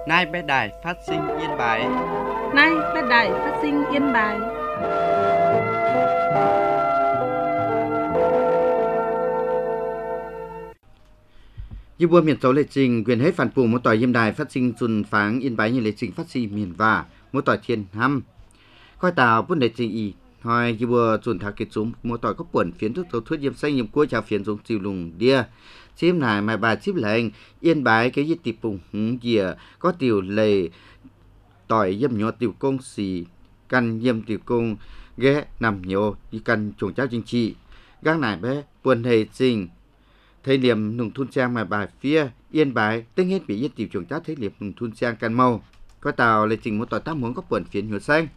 Nay bé đài phát sinh Yên Bái. Nay bé đài phát sinh Yên Bái. Như buôn miền tấu lệ trình quyền hết phản phủ một tỏi Yên Đài phát sinh dùn pháng Yên Bái như lệ trình phát sinh miền và một tỏi thiên hăm. Coi tàu bút lệ trình y hỏi như bùa dùn thảo kết súng một tỏi có buồn phiến thuốc tấu thuốc diêm xanh nhiệm cua chào phiến dùng chiều lùng đia. Chim này mà bà chip lệnh Yên Bái cái gì tịp bùng hứng dìa có tiểu lệ tỏi dâm nhỏ tiểu công xì căn dâm tiểu công ghé nằm nhô như căn trùng cháu chính trị. Gác này bé buồn hề trình thời điểm nùng thun trang mà bà phía Yên Bái tính hết bị yên tiểu trùng cháu thời điểm nùng thun trang căn màu có tàu lệ trình một tỏi tác muốn có buồn phiến nhô xanh.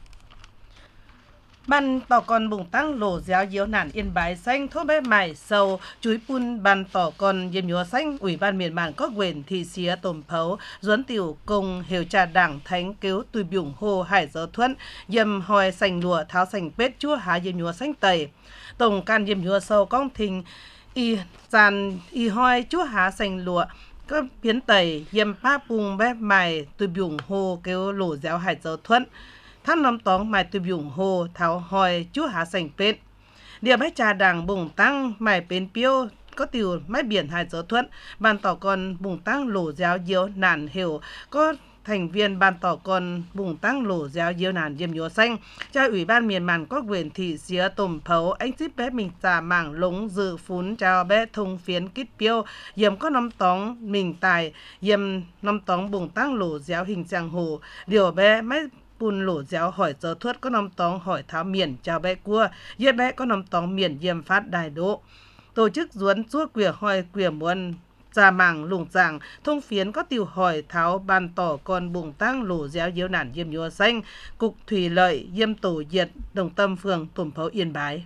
Ban tỏ con bùng tăng lỗ giáo diếu nản Yên Bái xanh thốt bé mải sầu chuối pun ban tỏ con diêm nhúa xanh ủy ban miền bản có quyền thị xía tổm phấu duấn tiểu cùng hiểu trà đảng thánh cứu tùy biểu hồ hải giáo thuận diêm hòi sành lụa tháo sành pết chúa há diêm nhúa xanh tẩy tổng can diêm nhúa sâu công thình y giàn y hoi chúa há sành lụa có biến tẩy diêm pa bùng bé mải tùy biểu hồ kêu lỗ giáo hải giáo thuậnท่านนำตองหมายตุบยุงโฮเท้าหอยจู้หาแสงเป็ดเดี๋ยวให้จาดังบุงตั้งหมายเป็นเปี้ยวก็ติวไม่เบี่ยนหายเจอทวนบานต่อก่อนบุงตั้งโหลยาวเยียวหนานเหวก็thành viên banต่อกรบุงตั้งโหลยาวเยียวนานเยี่ยมยัวxanhเจ้าủy ban miền màn có quyền thị xía tổm phấu anh xíp bé mình trả mảng lống dự phún chào bé thông phiến kít piêu yếm có nắm tóng mình tài yếm nắm tóng buồng tăngโหลยาวhình trang hồ điều béไม่ปุ่นโหลเจ้าหอยเจอทวดก็นำตองหอยเท้าเมียนเจ้าแบกัวเย็บแบก็นำตองเมียนเยี่ยมฟัดได้โดtổ chức duốn chúa quỉaหอยququỉa muôn trà mảng lùng tràng thông phiến có tiểu hỏi tháo bàn tỏ còn bùng tăng lỗ déo diếu nản diêm nhúa xanh cục thủy lợi diêm tổ diệt đồng tâm phường tổm phấu Yên Bái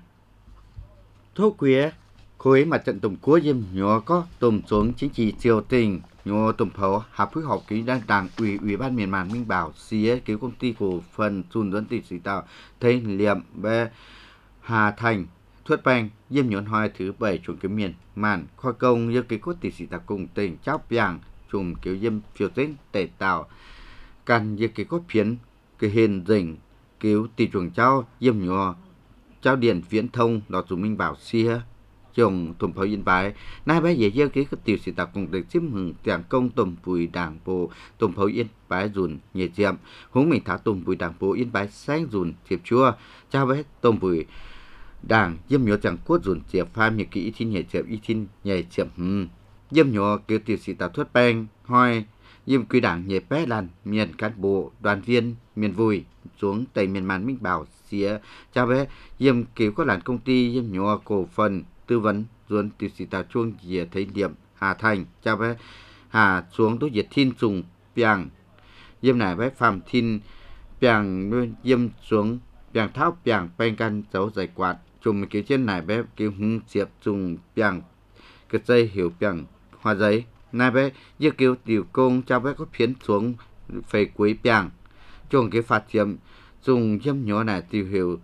Thô quía khối mặt trận tổng cúa diêm nhúa có tổm xuống chính trị triều tình nhô tổm phấu hợp phối hợp ký đang đảng ủy ban miền màn Minh Bảo xía cứu công ty cổ phần Chùn Duẫn Tỷ Sĩ Tạo Thấy Liệm Bê Hà Thành Thuất Bang diêm nhốn hoài thứ 7 chuồng kiếm miền màn khoa công như cái cốt Tỷ Sĩ Tạo cùng tỉnh Cháo Piang chùm kiểu diêm phiêu tính tệ tạo căn như cái cốt phiến cái hiền dình cứu tỷ chuồng cháu diêm nhô cháu điện viễn thông đó chủ Minh Bảo xía chồng tổm phấu Yên Bái nay bé dễ dơ cái tiểu sĩ tạo cùng được chiếm hưởng tiền công tổm bùi đảng bộ tổm phấu Yên Bái dùn nhẹ chậm hướng mình thả tổm bùi đảng bộ Yên Bái sáng dùn thiệp chua trao bé tổm bùi đảng diêm nhớ chẳng cốt dùn chiệp pha miệt kỹ thiên nhẹ chậm y thiên nhẹ chậm diêm nhớ kiểu tiểu sĩ tạo Thuất Bang hoi diêm quy đảng nhẹ bé làn miền cán bộ đoàn viên miền vui xuống tây miền màn Minh Bảo xía trao bé diêm kiểu có làn công ty diêm nhớ cổ phần tư vấn duốn tiểu sĩ tạo chuông dìa thấy điểm Hà Thành cha bé Hà xuống đối diệt thiên trùng Piang diêm này bé phạm thiên Piang diêm xuống Piang tháo Piang pen căn dấu giải quạt chùm kiểu trên này bé kiểu hứng diệp trùng Piang cái dây hiểu Piang hoa giấy này bé như kiểu tiểu công cha bé có phiến xuống phê cuối Piang chuông cái phạt diệm dùng diêm nhỏ này tiểu hiểu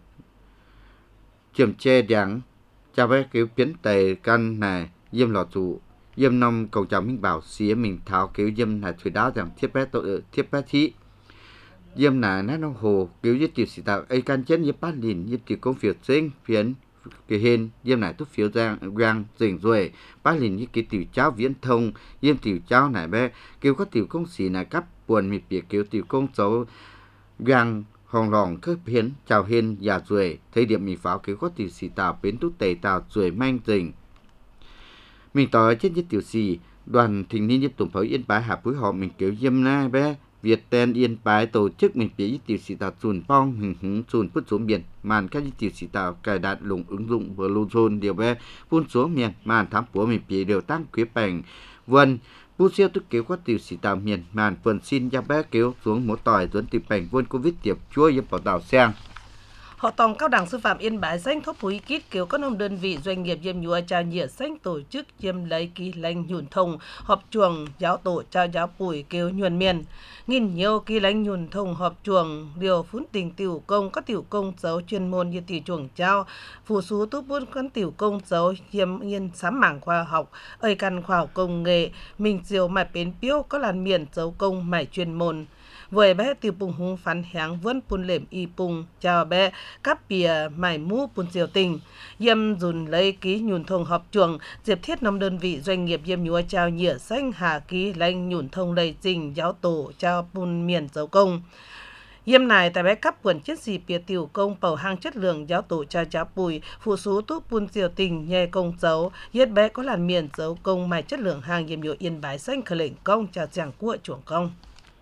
chiếm che đắng cha bé kiểu biến tề căn này diêm lò chủ diêm năm cầu chào Minh Bảo xía mình tháo kiểu diêm này thủy đáo rằng thiết bé tội thiết bé thí diêm này nó hồ kiểu như tiểu sĩ tạo ấy căn chết như bát lìn như tiểu công việc sinh phiến cái hên diêm này tốt phiếu giang rình rồi bát lìn như cái tiểu cháu viễn thông diêm tiểu cháu này bé kiểu có tiểu công sĩ này cắp buồn mịt biệt kiểu tiểu công cháu giang hồng lòng khớp hiến chào hiên giả ruồi thấy điểm mình pháo cứu có tiểu sĩ tạo bến tút tề tạo ruồi manh rình mình tỏ chết nhất tiểu sĩ đoàn thình niên nhất tổm phấu Yên Bái hạ phối họ mình kiểu diêm na bé Việt tên Yên Bái tổ chức mình phía tiểu sĩ tạo chùn phong hứng hứng chùn phút xuống biển màn các tiểu sĩ tạo cài đặt lùng ứng dụng vừa lưu zone điều bé phun xuống miền màn thám của mình phía đều tăng quý bành vân bút siêu tức kéo có tiểu sĩ tạo miền màn vườn xin ra bé kéo xuống một tỏi dẫn tiểu bành vươn covid tiệp chúa yếm bảo tàu sang Họ tòng cao đẳng sư phạm Yên Bái danh thốc phúi kít kiểu các nông đơn vị doanh nghiệp diêm nhúa trà nhiệt danh tổ chức diêm lấy ký lãnh nhuần thông họp chuồng giáo tổ trao giáo bùi kêu nhuần miền nghìn nhiều ký lãnh nhuần thông họp chuồng điều phún tình tiểu công các tiểu công giáo chuyên môn như tỷ chuồng trao phù sú túc bút các tiểu công giáo diêm yên sám mảng khoa học ơi căn khoa học công nghệ mình diều mải bến piếu có làn miền giáo công mải chuyên môn với bé tiêu bùng hung phán háng vẫn pun lệm y bùng chào bé cắp bìa mải mũ pun diều tình yêm dùn lấy ký nhùn thông họp chuồng diệp thiết năm đơn vị doanh nghiệp yêm nhúa chào nhựa xanh hà ký lãnh nhùn thông lây trình giáo tổ chào pun miền dấu công yêm này tại bé cắp quần chiết xì bìa tiểu công bầu hang chất lượng giáo tổ cha giáo bùi phụ số túc pun diều tình nhẹ công dấu yết bé có làn miền dấu công mài chất lượng hàng yêm nhúa Yên Bái xanh khởi lệnh công chào giảng của chuồng công.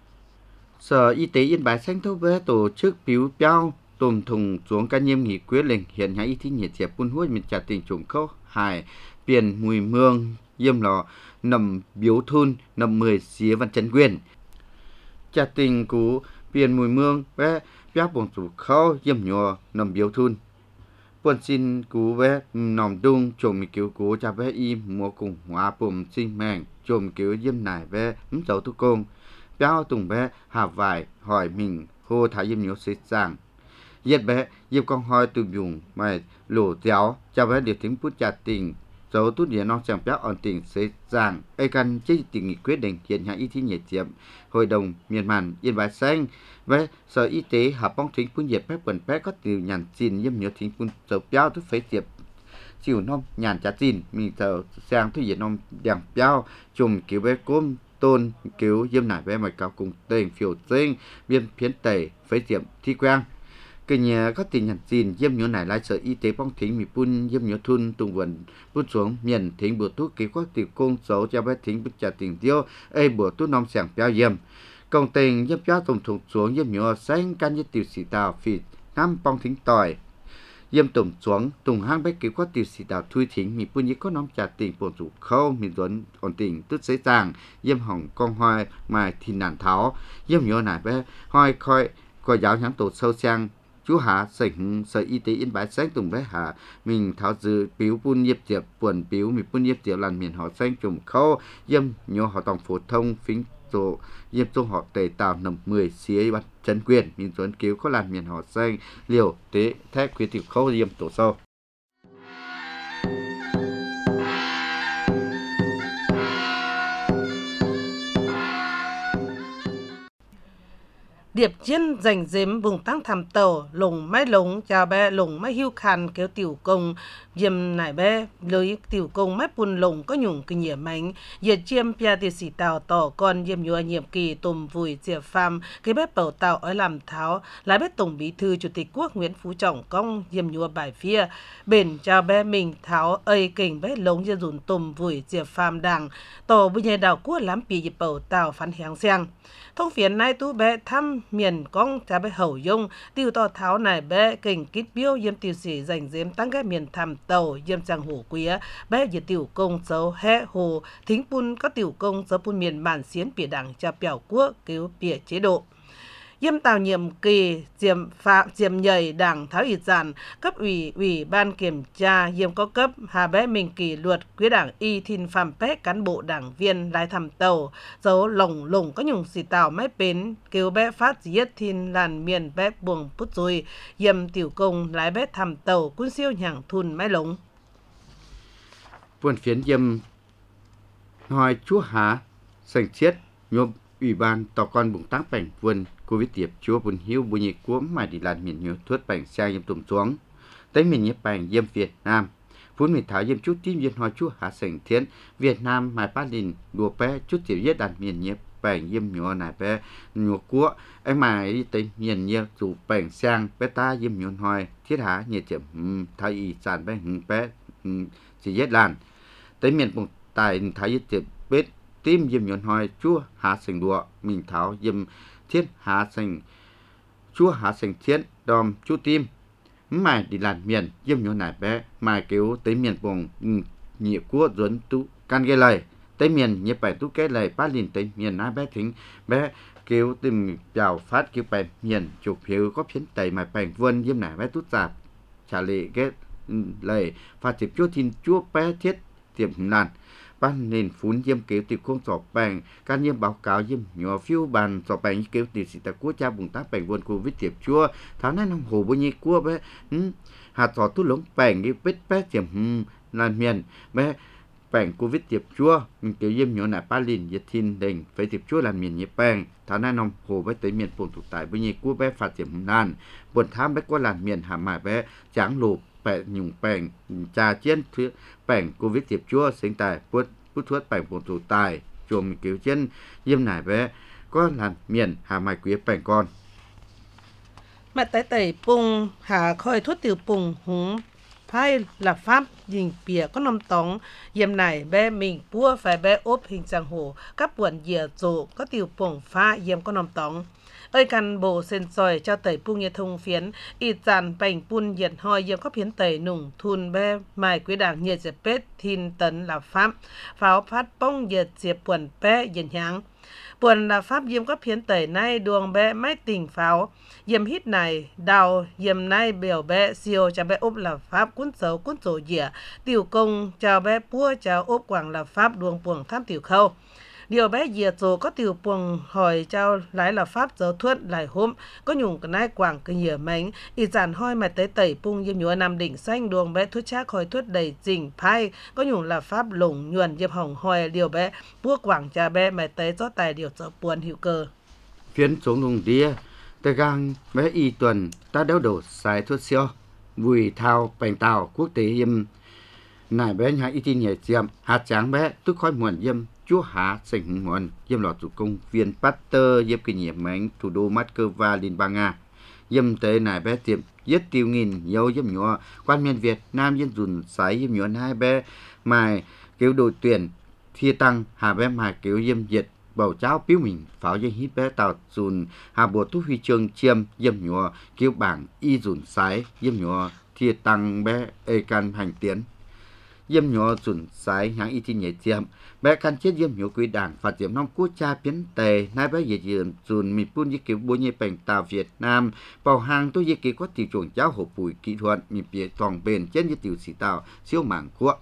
Sở Y tế Yên Bái xanh thâu bé tổ chức biếu bao tùm thùng xuống ca nhiêm nghị quyết lệnh hiện nhà y thí nhiệt diệp buôn hối miền trà tỉnh trùng khâu hải biển mùi mương yêm lò nằm biếu thun nằm 10 xía văn trấn quyền trà tỉnh cú biển mùi mương bé biếu bổng chủ khâu yêm nhò nằm biếu thun buôn xin cú bé nòng đung trộm cứu cú cha bé y mua cùng hóa bùm sinh mèng trộm cứu yêm nải bé dấu tu công béo tùng bé hà vải hỏi mình hô thái yêm nhớ xế giang yết bé yêm con hỏi từ dùng mày lỗ giáo cho bé điều tiếng bút trà tình dấu tốt địa non chẳng béo ổn tình xế giang ai căn chế tình nghị quyết định hiện nhà y thí nhiệt diệm hội đồng miền màn Yên Bái xanh bé sở y tế hợp bóng thính phun diệp phép quần bé có từ nhàn xin yêm nhớ thính phun dấu béo thức phế diệp chịu non nhàn trà tin mình thở sang thứ diện non đèn béo chùm kiểu bé côm tôn cứu yêm nải bé mạch cao cùng tên phiểu tinh viêm phiến tẩy phế diệm thi quang cái nhà có tình nhàn xin yêm nhớ nải lại sở y tế bóng thính mì pun yêm nhớ thun tùng vần bút xuống miền thính bữa thuốc ký có tiểu công xấu cho bé thính bút trà tình tiêu ê bữa thuốc non sảng béo yêm công tình yêm béo tùng thùng xuống yêm nhớ xanh can như tiểu sĩ tàu phì năm bóng thính tỏi yêm tùng xuống tùng hang bé ký có tiểu sĩ tàu thui thính mì pun như có non trà tình bổn chủ khâu mì duẩn ổn tình tức dễ dàng yêm hỏng con hoài mài thì nản tháo yêm nhớ nải bé hoài khoi có giáo nhắn tổ sâu sang chú hạ sảnh sở y tế Yên Bái xanh tùng bé hạ mình tháo dự biếu pun nhiếp diệp buồn biếu mì pun nhiếp diệp làn miền họ xanh trùm khâu yêm nhớ họ tòng phổ thông phính tổ yêm trung họ tề tàu nằm 10 xía bắt chân quyền mình duẩn cứu có làn miền họ xanh liều tế thép khuyến tiểu khâu yêm tổ sâu. Điệp chiến giành dếm vùng tăng thảm tàu lùng máy lống chào bé lùng máy hưu khăn kéo tiểu công dìm nải bé lưới tiểu công máy pun lùng có nhung kinh nghiệm mạnh diệt chiêm pia tiệt sĩ tàu tỏ con dìm nhua nhiệm kỳ tùm vùi diệp pham cái bé bầu tàu ở làm tháo lái bé tổng bí thư chủ tịch quốc Nguyễn Phú Trọng công dìm nhua bài phía bền chào bé mình tháo ơi kình bé lống diệt dùn tùm vùi diệp pham đảng tàu bây giờ đảo quốc lắm bị dịp bầu tàu phán hẹng sang thông phiền nay tu bé thăm miền công cha bé hậu dung tiêu to tháo này bé kình kít biêu yếm tiêu sĩ dành dếm tăng cái miền thảm tàu yếm sang hồ quý bé diệt tiểu công dấu hé hồ thính pun có tiểu công dấu pun miền bản xiến bìa đảng cha bèo quốc cứu bìa chế độ yêm tàu nhiệm kỳ diệm nhảy đảng tháo ít giản cấp ủy ban kiểm tra yêm có cấp hà bé mình kỷ luật quý đảng y thìn phạm bé cán bộ đảng viên lái thăm tàu dấu lồng có nhung xì tàu máy bến kêu bé phát giết thìn làn miền bé buồng pút rồi yêm tiểu công lái bé thăm tàu quân siêu nhàng thun máy lống buồn phiến yêm hỏi chúa há sành chiết nhôm ủy ban tàu con bụng tăng bảnh vườn Covid tiệp chúa buồn hiu buồn nhiệt cuốn mà đi làm miền nhớ thuốc bảnh sang yêm tùm xuống tới miền nhật bảnh yêm Việt Nam phun miền thảo yêm chút tim yêm hỏi chúa hạ sành thiên Việt Nam mai ba đình đùa bé chút tiểu yết đàn miền nhật bảnh yêm nhớ này bé nhớ cua anh mày đi tới miền nhật dù bảnh sang bé ta yêm nhớ hỏi thiết há nhiệt chậm thái y sản bé bé chỉ yết đàn tới miền bụng tài thái yết chậm bết tim yêm nhớ hỏi chúa hạ sành đùa mình thảo yêm thiết hạ sành chúa hạ sành thiết đom chú tim mày đi làm miền yêm nhớ nải bé mày kêu tới miền vùng nhị quốc duẩn tú can ghê lời tới miền nhị bảy tú cái lời ba liền tới miền nái bé thính bé kiểu tìm chào phát kiểu bèn miền chụp hiệu có phiến tẩy mà bèn vươn diêm nải bé tút giạp trả lệ ghét lời và tiếp chúa thiên chúa bé thiết tiệm nàn ban nền phún diêm kiểu tiệp không sọ bèn can diêm báo cáo diêm nhỏ phiêu bàn sọ bèn kiểu tiệp sĩ ta quốc cha bùng tác bèn vươn covid tiệp chúa tháng nay năm hồ bao nhiêu quốc bé hạt sọ tút lống bèn cái vết bé tiệm nàn miền bé bèn covid tiệp chúa kiểu diêm nhỏ nải ba lìn diệt thiên đình phải tiệp chúa làm miền nhịp bèn tháng nay năm hồ với tới miền phồn thuộc tại bao nhiêu quốc bé phạt tiệm nàn buồn tham bé có làm miền hàm mại bé tráng lụp bèn nhung bèn trà chiến thứ bèn covid tiệp chúa sinh tài bút thuốc bèn phồn thuộc tại chuồng kiểu chân diêm nải bé có làm miền hàm mại quý bèn con mà tẩy pung hà khơi thuốc tiểu pung húng phai là pháp dình bìa có nông tống diêm này bé mình bua phải bé ốp hình sang hồ các buồn dìa rộ có tiểu pung phá diêm có nông tống ơi căn bộ sen soi cho tẩy pung nhiệt thông phiến y dàn bành pun nhiệt hoi diêm có phiến tẩy nùng thun bé mai quý đảng nhiệt dẹp bết thiên tấn là pháp pháo phát bông nhiệt dẹp buồn bé nhiệt nháng buồn là pháp diêm có phiến tẩy nay đường bé máy tình pháo diêm hít này đào diêm nay biểu bé siêu cho bé ốp là pháp cuốn sổ dĩa tiểu công cho bé pua cho ốp quảng là pháp đường buồng tham tiểu khâu điều bé dìa chỗ có tiểu buồng hỏi cho lái là pháp giáo thuận lại hôm có nhung cái nai quảng cái nhựa mánh y giản hoi mà tới tẩy pung diêm nhúa nam đỉnh xanh đường bé thuốc chắc hỏi thuốc đầy dình phai có nhung là pháp lủng nhuần diêm hỏng hoi điều bé pua quảng cho bé mà tới gió tài điều cho buồn hữu cơ phiến xuống lùng đĩa tờ gang bé y tuần ta đeo đổ xài thuốc siêu vùi thao bành tàu quốc tế yêm nải bé nhà y tin nhảy diệm hạt tráng bé tức khói muộn yêm chúa hạ sảnh muộn yêm lọt chủ công viên Pasteur yêm kinh nghiệm mánh thủ đô Moscow Liên bang Nga yêm tới nải bé tiệm giết tiêu nghìn dấu yêm nhỏ quan miền Việt Nam yêm dùn sái yêm nhỏ hai bé mài kiểu đội tuyển thi tăng hà bé mài kiểu yêm diệt bầu cháu biếu mình pháo dây hít bé tàu dùn hà bộ thu huy chương chiêm yêm nhỏ kiểu bảng y dùn sái yêm nhỏ thi tăng bé ê can hành tiến yêm nhỏ dùn sái hãng y tin nhảy chiêm bé can chết yêm nhỏ quý đảng phát diệm nông quốc cha biến tề nay bé dễ dùn mình phun như kiểu bố nhé bành tàu Việt Nam bảo hàng tôi như kiểu có tiểu chuồng cháu hộp bùi kỹ thuật mình bịa toàn bền chết như tiểu sĩ tàu siêu mảng quốc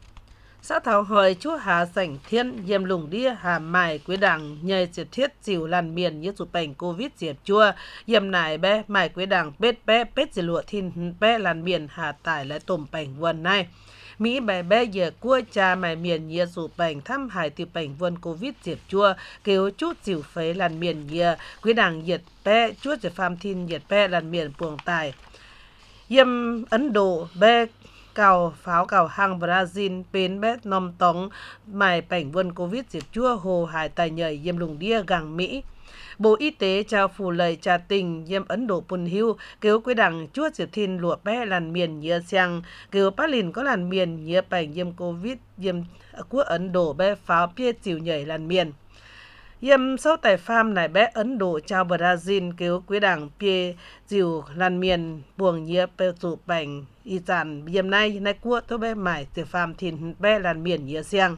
xã thảo hỏi chúa hà sảnh thiên diêm lùng đĩa hà mài quý đảng nhờ diệt thiết chịu làn miền như chụp bệnh covid diệt chua diêm nải bé mài quý đảng bết bé bết diệt lụa thiên bé làn miền hà tải lại tôm bệnh vườn này Mỹ bé bé giờ cua cha mài miền nhia dụ bệnh thăm hải tiêu bệnh vườn covid diệt chua kêu chút chịu phế làn miền nhia quý đảng diệt bé chúa diệt phàm thiên diệt bé làn miền buồng tài diêm Ấn Độ bé cào pháo cào hàng Brazil bên bét nòm tống mài bệnh vườn covid diệt chua hồ hải tài nhảy diêm lùng đĩa gàng Mỹ Bộ Y tế trao phù lời trà tình diêm Ấn Độ Pun Hiu kêu quý đảng chúa diệt thiên lụa bé làn miền nhia xiang kêu Bắc Lìn có làn miền nhia bệnh diêm covid diêm quốc Ấn Độ bé pháo pia chịu nhảy làn miền Yêm sâu tài pham này bé Ấn Độ chào Brazil kêu quý đảng pia chịu làn miền buồng nhia bê tụ bệnh y dàn yêm nay quốc tôi bé mải từ pham thìn bé làn miền nhia xiang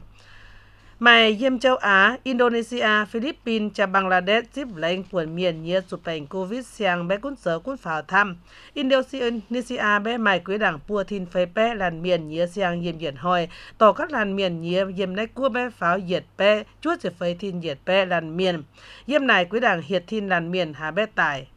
Mày yêm châu Á, Indonesia, Philippines, cha Bangladesh tiếp lệnh quần miền nhia chụp bệnh covid xiang bé cún sở cún pháo thăm Indonesia bé mày quý đảng pua thìn phê bé làn miền nhia xiang yêm diệt hoi tổ các làn miền nhia yêm nay cua bé pháo diệt bé chuốt diệt phê thìn diệt bé làn miền yêm này quý đảng hiệt thìn làn miền hà bé tải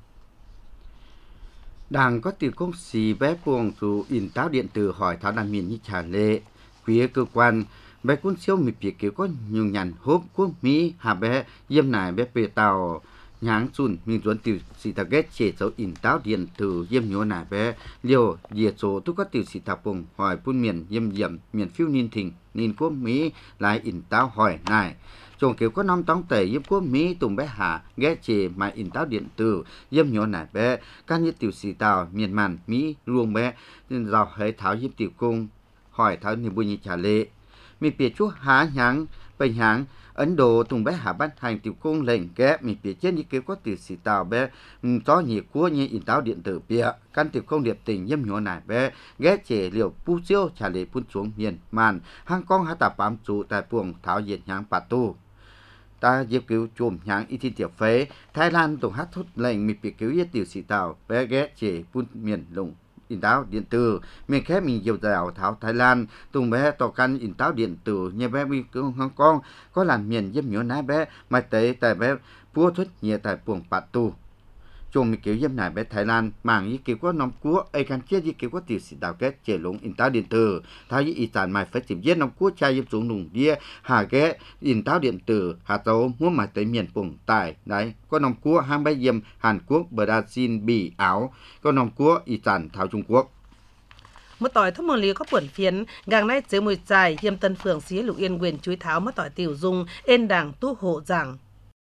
đảng có tiểu công xì bé buồng dù in táo điện tử hỏi tháo làn miền như trả lệ phía cơ quan bé cuốn siêu mì phía kiểu có nhiều nhàn hốp của Mỹ hà bé yêm này bé bề tàu nháng chun mình chuẩn tiểu sĩ ta ghét chế dấu in táo điện tử yêm nhố này bé liều diệt số tôi có tiểu sĩ ta bùng hỏi phun miền yêm miền phiêu ninh thình ninh của Mỹ lại in táo hỏi này chồng kiểu có năm tông tẩy yêm của Mỹ tùng bé hà ghét chế mà in táo điện tử yêm nhố này bé các như tiểu sĩ tàu miền màn Mỹ luôn bé giàu hệ tháo yêm tiểu cung hỏi tháo niềm vui như trả lệ mình biết chúa há nháng bệnh háng Ấn Độ tùng bé hạ ban hành tiểu công lệnh ghép mình biết trên như kiểu có tiểu sĩ tàu bé có nhiều của như in táo điện tử bịa căn tiểu công điệp tình yếm nhỏ này bé ghép chế liều pu siêu trả lệ phun xuống miền màn hang con há tạp bám trụ tại buồng tháo diệt nháng bà tu ta dịp cứu chùm nháng y thi tiểu phế Thái Lan tổng hát thúc lệnh mịp biệt cứu yết tiểu sĩ tàu bé ghé chế phun miền lùng in táo điện tử miền khép mình nhiều dạo tháo Thái Lan tung bé tàu căn in táo điện tử nhà bé bị cứu Hong Kong có làm miền dâm nhớ ná bé mai tế tại bé vua thuyết nhẹ tại buồng bạt tu chùm mình cứu dâm này bé Thái Lan mảng y cứu có nông cua ai can chết y cứu có tiểu sĩ tàu kết chế lùng in táo điện tử tháo y ý sản mai phải tìm giết nông cua trai dâm xuống lùng đĩa hà ghé in táo điện tử hà tàu muốn mai tới miền buồng tài đấy có nông cua hang bay dâm Hàn Quốc Brazil Bỉ Áo có nông cua ý sản tháo Trung Quốc một tỏi thúc mường lý có buồn phiến gang nay chế mùi dài hiêm tân phường xía lục yên quyền chuối tháo mất tỏi tiểu dung ên đảng tu hộ giảng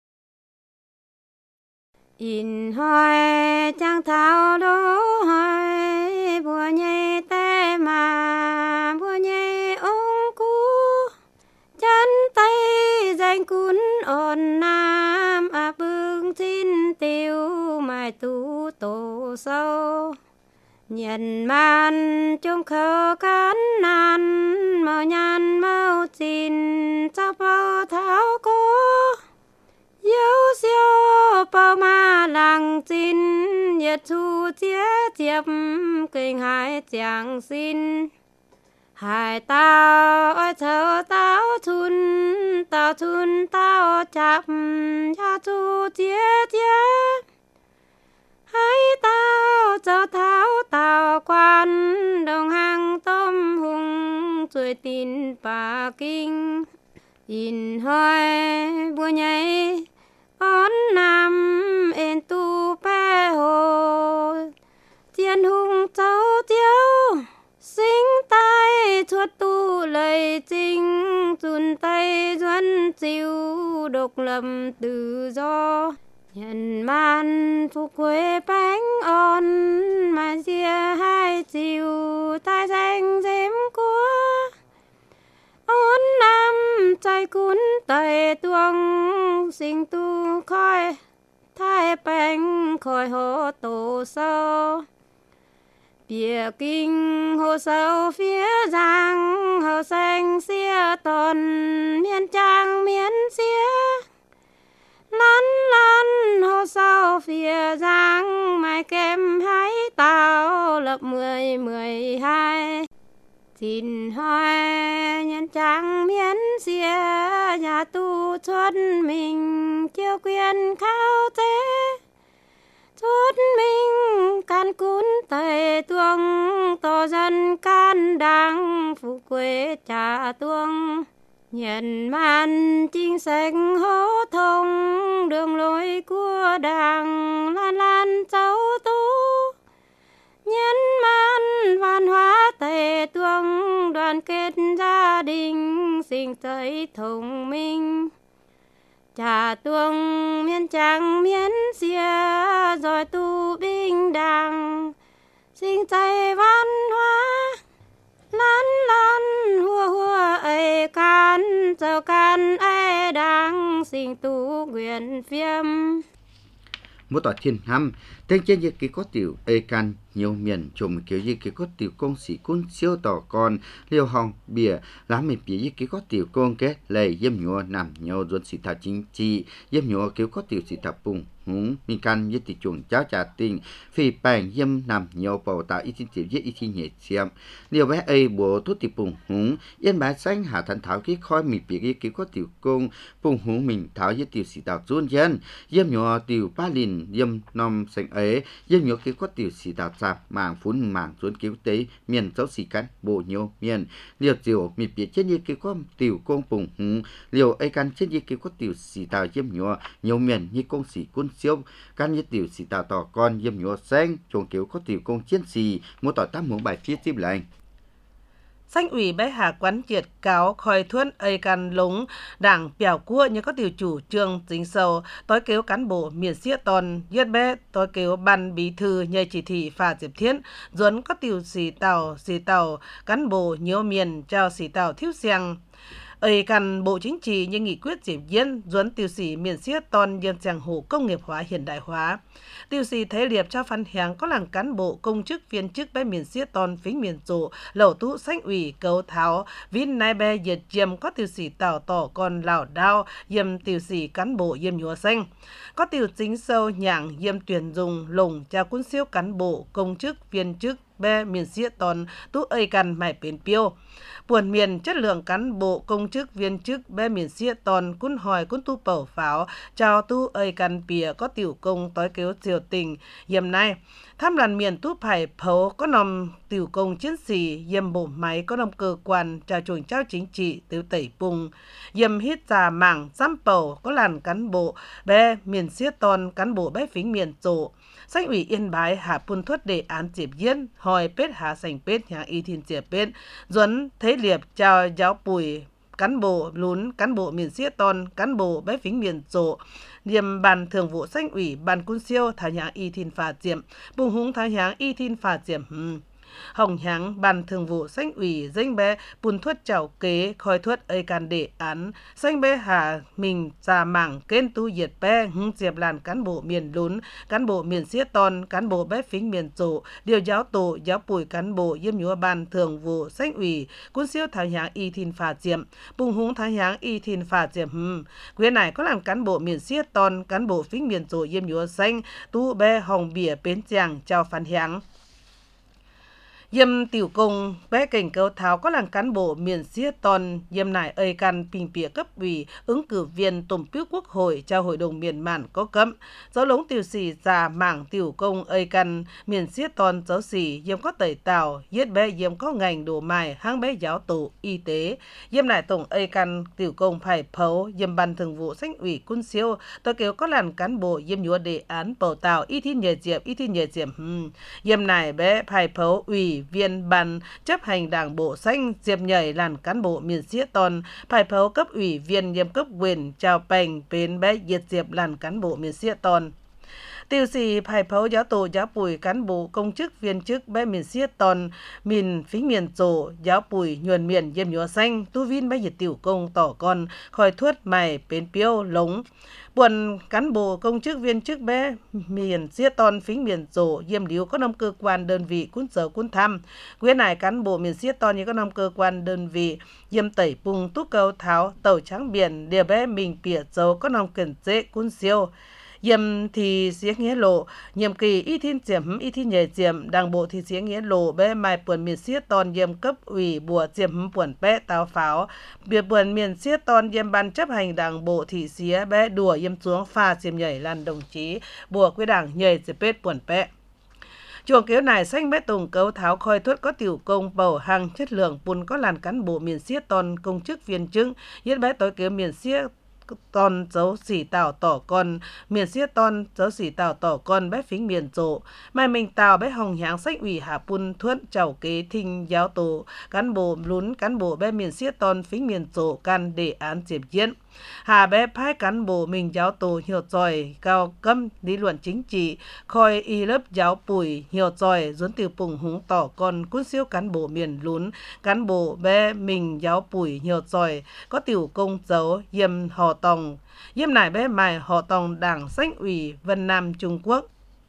in hoài chẳng tháo đố hoài bùa nhây tê mà bùa nhây ông cú chân tay danh cún ồn nam bưng xin tiêu mai tu tổ sâu nhận man chung khơ cán nan mờ nhan mau xin cho bao tháo cô dấu siêu bao ma làng xin nhiệt thu chia chiếp kinh hai chàng xin hai tao ơi thơ tao thun tao chạp cha thu chia chia hai tao cho tháo tao quan đồng hàng tôm hùng chuối tin bà kinh in hoài bùa nhảy ón nam en tu pe hồ thiên hùng cháu chiếu sinh tai thuật tu lời chính chun tay doan chiêu độc lập tự do nhận man phục quê bánh on mà chia hai chiều tai danh dếm của ôn nam trai cún tây tuông sinh tu khói thái bánh khói hồ tổ sâu bìa kinh hồ sâu phía giang hồ xanh xia tòn miền trang miền xia lăn lăn hồ sâu phía giang mai kem hái tao lập 12 xin hỏi nhân trang miến xia nhà tu xuân mình chiêu quyền khao tế xuân mình can cún tây tuông to dân can đang phụ quê trà tuông nhận man chính sách hỗ thông đường lối của đảng lan lan cháu tu nhân man văn hóa tây tuông đoàn kết gia đình sinh tới thông minh trà tuông miền trắng miền xia rồi tu bình đẳng sinh tới văn hóa lan lan hùa hùa ấy can giờ can ai đang sinh tu nguyện phiêm mỗi tòa thiên hâm tên trên như ký có tiểu ê can nhiều miền trùng kiểu như ký có tiểu công sĩ cún siêu tỏ con liêu hồng bìa lá mì bìa như ký có tiểu công kết lầy yếm nhua nằm nhau ruột sĩ thảo chính trị yếm nhua kiểu có tiểu sĩ thảo bùng húng mình can như tiểu chuồng cháu trà tình phi bành yếm nằm nhau bầu tạo ít tiểu yết ít nhẹ xiêm liêu bé ấy bộ thuốc tiểu bùng húng yên bái xanh hạ thần thảo ký khói mì bìa như ký có tiểu công bùng húng mình thảo như tiểu sĩ thảo ruột dân yếm nhua tiểu ba lìn yếm nom xanh ấy yếm nhua ký có tiểu sĩ thảo mảng phun mảng xuống cứu tế miền giáo sĩ cán bộ nhiều miền liều chiều mịt biệt chết như cái con tiểu công bùng hùng liều ấy can chết như cái có tiểu sĩ tàu yếm nhọ nhiều miền như công sĩ quân siêu can như tiểu sĩ tàu tỏ con yếm nhọ xanh trồng kiểu có tiểu công chiến sĩ mua tỏi tám muốn bài phía tiếp lại Xanh ủy bé hạ quán triệt cáo khởi thuận ấy can lúng đảng bèo cua như có tiểu chủ trương chính sâu tối kêu cán bộ miền xía tòn yết bé tối kêu ban bí thư nhờ chỉ thị phà diệp thiên duẩn có tiểu xì tàu cán bộ nhiều miền trao xì tàu thiếu xiang ấy căn bộ chính trị như nghị quyết diệp diễn duẩn tiêu sĩ miền xiết toàn dân giang hồ công nghiệp hóa hiện đại hóa tiêu sĩ thế liệp cho phân hàng có làng cán bộ công chức viên chức bé miền xiết toàn phính miền trụ lẩu tú sánh ủy cấu tháo vin nai bé diệt diệm có tiêu sĩ tảo tỏ còn lảo đao yêm tiêu sĩ cán bộ yêm nhúa xanh có tiêu chính sâu nhảng yêm tuyển dùng lồng trao quân siêu cán bộ công chức viên chức bé miền xiết toàn tú ấy căn mải bền piêu buồn miền chất lượng cán bộ công chức viên chức bé miền xiết toàn cún hỏi cún tu bầu pháo chào tu ấy căn bìa có tiểu công tối kéo triều tình yêm nay tham đoàn miền tu phải phấu có nằm tiểu công chiến sĩ yêm bộ máy có nằm cơ quan trà chuồng trao chính trị tiểu tẩy bùng yêm hít trà mảng xăm bầu có làn cán bộ bé miền xiết toàn cán bộ bé phính miền trộ Sách ủy Yên Bái hạ phun thuật đề án diệp diễn hỏi pết hạ sành pết nhà y thiên diệp pết duẩn thế liệp chào giáo bùi cán bộ lún cán bộ miền xiết ton cán bộ bé phính miền trộ điểm ban thường vụ sách ủy ban quân siêu thả nhà y thiên phạt diệm bùng húng thả nhà y thiên phạt diệm hồng háng ban thường vụ sách ủy danh bé bùn thuật chảo kế khoi thuật ấy can đề án danh bé hà mình già mảng kên tu diệt bé hứng diệp làn cán bộ miền lún cán bộ miền xiết ton cán bộ bé phính miền trộ điều giáo tổ giáo bùi cán bộ yêm nhúa ban thường vụ sách ủy quân siêu thảo nháng y thiên phạt diệm bùng húng thảo nháng y thiên phạt diệm quyền này có làm cán bộ miền xiết ton cán bộ phính miền trộ yêm nhúa xanh tu bé hồng bìa bến chàng chào phán háng yêm tiểu công bé cảnh câu tháo có làng cán bộ miền xiết ton yêm nải ơi căn bình bịa cấp ủy ứng cử viên tổng biếu quốc hội trao hội đồng miền mạn có cấm giáo lống tiểu sĩ già mảng tiểu công ơi căn miền xiết ton giáo sĩ yêm có tẩy tàu yết bé yêm có ngành đồ mài hang bé giáo tổ y tế yêm nải tổng ơi căn tiểu công phải phấu yêm ban thường vụ sách ủy quân siêu tôi kêu có làng cán bộ yêm nhúa đề án bầu tàu y thiên nhờ diệm yêm nải bé phải phấu ủy viên ban chấp hành đảng bộ xanh diệp nhảy làn cán bộ miền xiết ton phải phấu cấp ủy viên yêm cấp quyền chào bành bến bé diệt diệp làn cán bộ miền xiết ton tiêu sĩ phải phấu giáo tổ giáo bùi cán bộ công chức viên chức bé miền xiết ton miền phính miền trộ giáo bùi nhuần miền yêm nhúa xanh tu vin bé diệt tiểu công tỏ con khỏi thuất mày bến piêu lống buồn cán bộ công chức viên chức bé miền xiết ton phính miền trộ yêm điếu có năm cơ quan đơn vị cún sở cún thăm quyền này cán bộ miền xiết ton như có năm cơ quan đơn vị yêm tẩy bùng túc câu tháo tàu trắng biển đều bé mình bịa dấu có năm cần dễ cún siêu yêm thì xía nghĩa lộ nhiệm kỳ y thiên diệm y thiên nhẹ diệm đảng bộ thì xía nghĩa lộ bé mai buồn miền xiết ton yêm cấp ủy bùa diệm buồn bé táo pháo biệt buồn miền xiết ton yêm ban chấp hành đảng bộ thị xía bé đùa yêm xuống pha diệm nhảy lan đồng chí bùa quy đảng nhảy diệp bết buồn bé chuồng kéo này xanh bé tùng cấu tháo khoi thuất có tiểu công bầu hàng chất lượng bùn có làn cán bộ miền xiết ton công chức viên chức yết bé tối kéo miền xiết ton dấu xỉ tảo tỏ con miền xiết ton dấu xỉ tảo tỏ con bé phính miền trộ mai mình tào bé hồng háng sách ủy hạ bun thuận chảo kế thinh giáo tổ cán bộ lún cán bộ bé miền xiết ton phính miền trộ can đề án diệp diễn hà bé phái cán bộ mình giáo tổ hiểu giỏi cao câm lý luận chính trị khoi y lớp giáo bùi hiểu giỏi duẩn từ bùng húng tỏ con cún siêu cán bộ miền lún cán bộ bé mình giáo bùi hiểu giỏi có tiểu công dấu yêm họ tòng yêm nải bé mài họ tòng đảng sách ủy Vân Nam Trung Quốc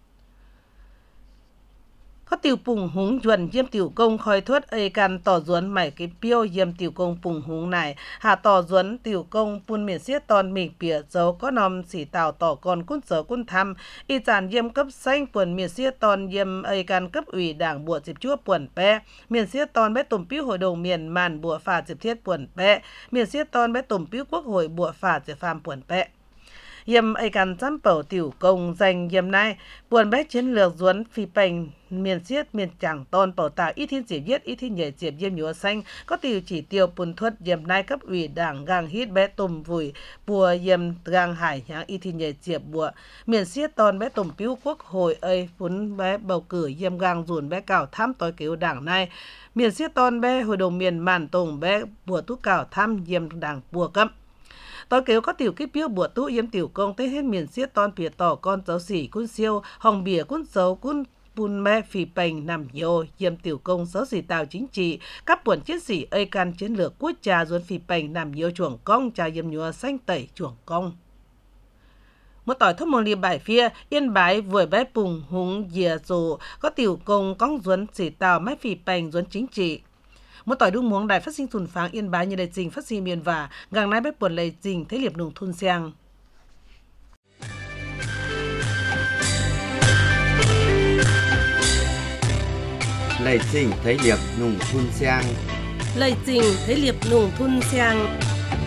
có tiểu bùng húng chuẩn yêm tiểu công khoi thuất ấy can tỏ duẩn mải cái piêu yêm tiểu công bùng húng này hạ tỏ duẩn tiểu công pun miền xiết ton mình bịa dấu có nòm xỉ tảo tỏ con cún sở cún thăm y chản yêm cấp xanh puồn miền xiết ton yêm ấy can cấp ủy đảng bùa diệp chúa puồn bé miền xiết ton bé tùm piêu hội đồng miền màn bùa phà diệp thiết puồn bé miền xiết ton bé tùm piêu quốc hội bùa phà diệp phàm puồn bé yêm ấy can chăm bầu tiểu công dành yêm nay buồn bé chiến lược duẩn phi bành miền xiết miền chẳng ton bầu tạo y thiên diệp viết y thiên nhảy diệp yêm nhúa xanh có tiểu chỉ tiêu bùn thuật yêm nay cấp ủy đảng gang hít bé tùm vùi bùa yêm gang hải nháng y thiên nhảy diệp bùa miền xiết ton bé tùm piu quốc hội ấy phun bé bầu cử yêm gang dùn bé cào tham tối cứu đảng này miền xiết ton bé hội đồng miền màn tùng bé bùa tú cào tham yêm đảng bùa cấp tối kéo có tiểu kíp piêu bùa tú yếm tiểu công tới hết miền xiết ton phía tỏ con giáo sĩ cún siêu hồng bìa cún dấu cún bun mê phì bành nằm nhiều yếm tiểu công số sĩ tàu chính trị các buồn chiến sĩ ơi can chiến lược quốc gia ruột phì bành nằm nhiều chuồng công trà yếm nhúa xanh tẩy chuồng công. Một tỏi thông môn li bài phía Yên Bái vừa bé bùng húng dìa rồ có tiểu công công ruột sĩ tàu mê phì bành ruột chính trị. Một tỏi đung muống đài phát sinh thùn pháng Yên Bái như đại trình phát sinh miền và ngang nái bé buồn lầy trình thế liệp nùng thun xiang. Lầy trình thấy liệp nùng thun xiang. Lầy trình thấy liệp nùng thun xiang.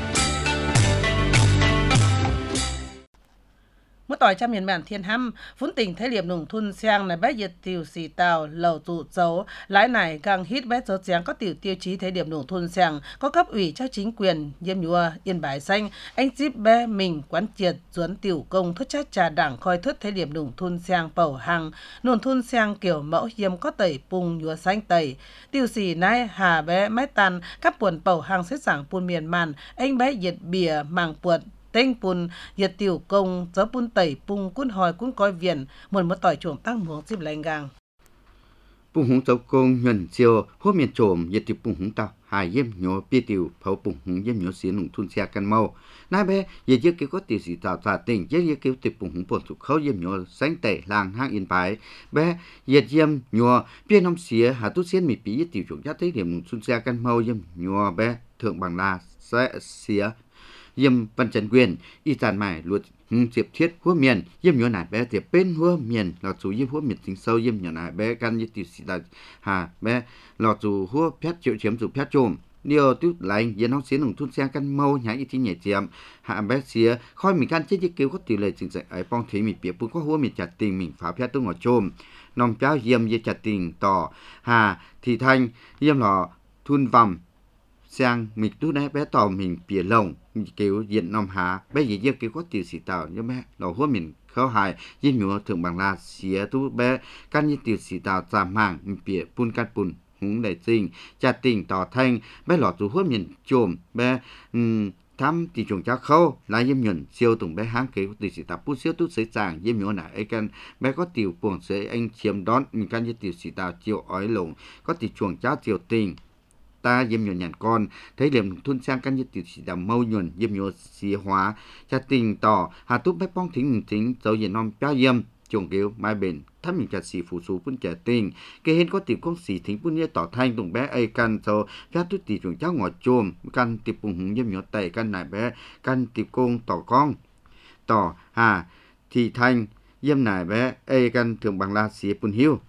Một tỏi trong miền bản Thiên Hăm, vốn tỉnh thế liệp nùng thun xiang này bé diệt tiểu xì tàu lầu tụ dấu lái này càng hít bé dấu giáng có tiểu tiêu chí thế liệp nùng thun xiang có cấp ủy cho chính quyền Yêm Nhúa Yên Bái xanh anh giúp bé mình quán triệt duấn tiểu công thất trách trà đảng khoi thất thế liệp nùng thun xiang bầu hàng nùng thun xiang kiểu mẫu Yêm có tẩy bùng nhúa xanh tẩy tiểu xì nai hà bé mái tàn các buồn bầu hàng xếp sảng buôn miền màn anh bé diệt bìa màng buột tên bùn diệt tiểu công gió bùn tẩy bùng cún hồi cún coi viền một tỏi chuồng tăng muống dịp lành gang bùng húng tàu công nhuận chiều hốt miền trộm diệt tiểu bùng húng tàu hài yếm nhúa bia tiểu phấu bùng húng yếm nhúa xí nùng thun xe căn màu nai bé diệt chiếc kêu có tiểu sĩ tàu giả tỉnh chiếc kêu tiểu bùng húng bổn thuộc khâu yếm nhúa xanh tẩy làng hang Yên Bái bé diệt yếm nhúa bia năm xía hà tu xiên mì bí tiểu chuồng giá thấy điểm nùng thun xe căn màu yếm nhúa bé thượng bằng la sẽ xía yếm văn trần quyền y tàn mải luật diệp thiết húa miền yếm nhúa nải bé diệp bên húa miền lọt dù yếm húa miền tính sâu yếm nhúa nải bé căn như tiểu sĩ tàu hà bé lọt dù húa phét triệu chiếm dù phét trộm điều tuyết lạnh dân nó xí nồng thun xe căn mâu nhảy ít nhẹ chiếm hạ bé xía khoi mình căn chết kêu có tỷ lệ chính dạy ấy bong thế mình bịa bún có húa mình chặt tình mình phá phét tôi ngồi trôm nòng cháu yếm ye chặt tình tỏ hà thì thanh yếm lọ thun vầm sang mình tu đấy bé tỏ mình bịa lồng kêu diện nòng hà bé gì ye kêu có tiểu sĩ tàu như bé lọ húa mình khâu hài yếm nhúa thường bằng là xía tu bé căn như tiểu sĩ tàu giảm hàng mình bịa bún căn bún húng đại trình chặt tình tỏ thanh bé lọt dù hốt miền trộm bé thăm thì chuồng cháu khâu lại yếm nhuận siêu tùng bé háng kế từ sĩ tàu bút siêu tút sấy chàng yếm nhúa nãy căn bé có tiểu buồng sấy anh chiếm đón mình căn như tiểu sĩ tàu chiều ói lồng có tiểu chuồng cháu chiều tình ta yếm nhuận nhàn con thấy liềm thun sang căn như tiểu sĩ tàu mâu nhuận yếm nhúa xì hóa chặt tình tỏ hà túc bé bong thính chính dấu diện non béo yếm chuồng kêu mai bền thắm mình chặt xì phủ số phun trẻ tình cái hên có tiểu công xì thính phun như tỏ thanh tùng bé ấy căn cho phép tút tỷ chuồng cháu ngọt chôm căn tiệp bùng hùng yếm nhúa tẩy căn nải bé căn tiệp công tỏ con tỏ hà thì thanh yếm nải bé ấy căn thường bằng la xì phun hiu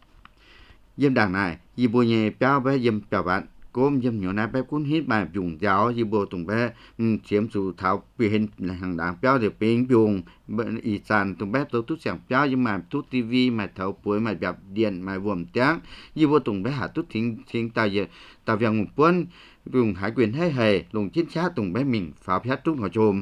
yếm đảng này y bùi nhẹ béo bé yếm béo bạn cốm yếm nhúa nải bé cún hít bài dùng giáo y bùa tùng bé chiếm dù tháo bị hình là hàng đảng béo để pin dùng ý sản tùng bé tôi tút sảng béo nhưng mà tút tivi mà thấu cuối màแบบđiện mà vuông trắng y bùa tùng bé hạ tút thính tàu việc một quân dùng hải quyền hay hề lùng chiến sát tùng bé mình phá phép tút ngồi chôm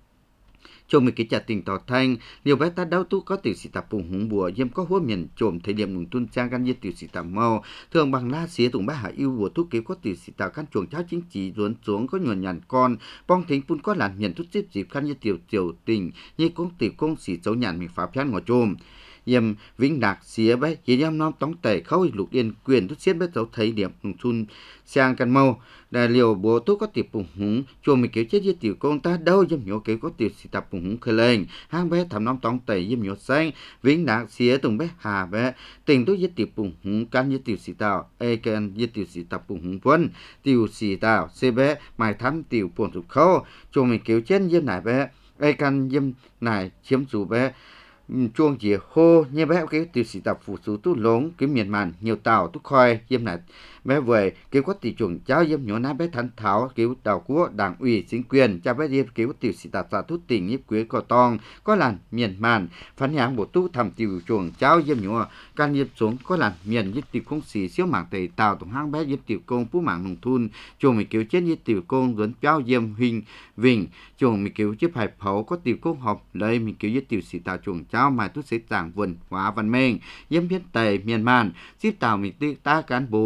chôm một cái chặt tình tỏ thanh liều bé ta đau tu có tiểu sĩ tập bùng húng bùa yếm có húa miền trộm thời điểm nùng tuân trang căn như tiểu sĩ tập màu thường bằng la xía tùng bé hạ yêu bùa tu kế có tiểu sĩ tập căn chuồng cháu chính trị ruốn xuống có nhuận nhàn con bong thính phun có làn nhận chút tiếp dịp căn như tiểu tình như công tiểu công sĩ dấu nhàn mình phá phép ngồi chôm yếm vĩnh đạc xía bé chỉ yếm nom tống tẩy khâu lục yên quyền chút xiết bé dấu thấy điểm nùng tuân sang căn màu đại liều bố tu có tiểu bùng húng chuồng mình kéo chết với tiểu công ta đâu yếm nhúa kéo có tiểu sĩ tập bùng húng khơi lên hang bé thầm nom tống tẩy yếm nhúa xanh vĩnh đạc xía tùng bé hà bé tình tu với tiểu bùng húng căn với tiểu sĩ tàu ai căn với tiểu sĩ tập bùng húng vân tiểu sĩ tàu xe bé mài thắm tiểu buồn sụp khâu chuồng mình kéo chết yếm nải bé ai căn yếm nải chiếm dù bé chuông chỉ hô như bé cái tiểu sĩ tập phụ số tu lống cái miền màn nhiều tàu tu khoai yếm nải bé về kêu có tỷ chuồng cháu yếm nhúa ná bé thắn tháo kêu đào quốc đảng ủy chính quyền cha bé yếm kêu tiểu sĩ tạt giả thút tỉnh yếp quế cò tong có làn miền màn phán nhang bộ tu thầm tiểu chuồng cháu yếm nhúa can yếp xuống có làn miền yếp tiểu công xì xíu mảng tây tàu tổng hang bé yếp tiểu công phú mảng nông thôn chuồng mình kêu chết yếp tiểu công dẫn cháu yếm huỳnh vinh chuồng mình kêu yếp hải phấu có tiểu công học lấy mình kêu yếp tiểu sĩ tạt chuồng cháu mà tu sẽ giảng vườn hóa văn minh yếm biết tây miền màn ship tàu mình ta cán bộ yếm nhúa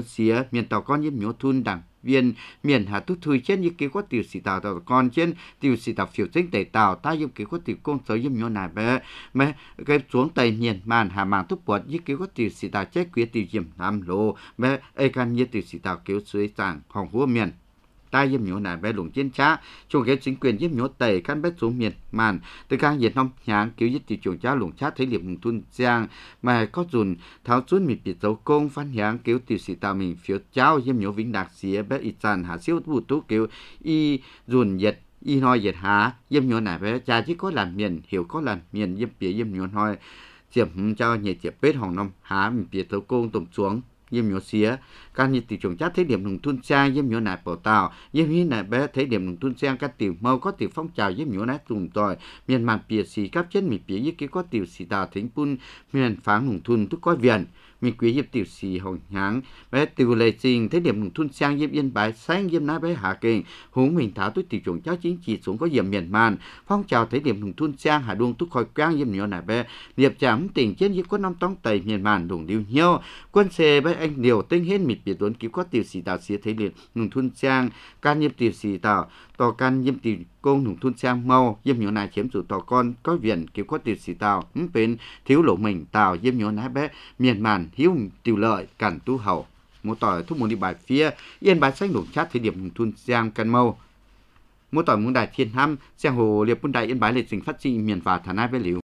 xía miền tàu con yếm nhớ thun đảng viên miền hà tút thui trên như kế quát tiểu sĩ tàu tàu con trên tiểu sĩ tàu phiếu chính tẩy tàu ta yếm kế quát tiểu công sở yếm nhớ này bé mà cái xuống tây miền màn hà màng tút bọt như kế quát tiểu sĩ tàu chết quý tiểu yếm nam lô mà ai can như tiểu sĩ tàu kéo suối sàng hồng húa miền ta yếm nhớ này bé lủng chiến cha chung cái chính quyền yếm nhớ tây căn bé xuống miền màn từ càng nhiệt năm nháng cứu giết tiểu trưởng cha lủng cha thấy điểm thun giang mà có dùn tháo chuốt mịt bị dấu công phán nháng cứu tiểu sĩ tàu mình phiếu cháu yếm nhớ vĩnh đạc xía bé ít tràn hạ siêu bù tú cứu y dùn nhiệt y nói nhiệt há yếm nhớ này bé cha chỉ có làn miền hiểu có làn miền yếm bía yếm nhớ nói chiếm cho nhiệt chiếm bết hồng năm há mình bía dấu công tụm xuống yếm nhớ xía can như tiểu trưởng cha thấy điểm lùng thun giang yếm nhớ này bảo tàu yếm như này bé thấy điểm lùng thun giang các tiểu mâu có tiểu phong trào yếm nhớ này tùng tỏi miền màn bía xì cáp trên mình bía yếm kia có tiểu xì tàu thính pun miền pháng lùng thun tức có viện mình quý yếm tiểu xì hồng nháng bé tiểu lệ trình thấy điểm lùng thun giang yếm yên bái sáng yếm ná bé hạ kinh húng mình tháo túi tiểu trưởng cha chính trị xuống có yếm miền màn phong trào thấy điểm lùng thun giang hạ đuông tức khói quang yếm nhớ này bé điệp chạm tỉnh trên yếm có năm tông tây miền màn đủng điêu nhiêu quân xe bé anh điều tinh hết mịt biệt tuấn cứu có tiểu sĩ tàu xía thấy liền nùng thun giang can nhiêm tiểu sĩ tàu tò can nhiêm tiểu công nùng thun giang mau yếm nhớ này chiếm chủ tò con có viện cứu có tiểu sĩ tàu bên thiếu lộ mình tàu yếm nhớ này bé miền màn hiếu tiểu lợi cản tu hậu một tỏi thúc muốn đi bài phía yên bài xanh đủng chát thời điểm nùng thun giang can mau một tỏi muốn đại thiên ham giang hồ liệp quân đại yên bài lịch trình phát triển miền và thả nai với liễu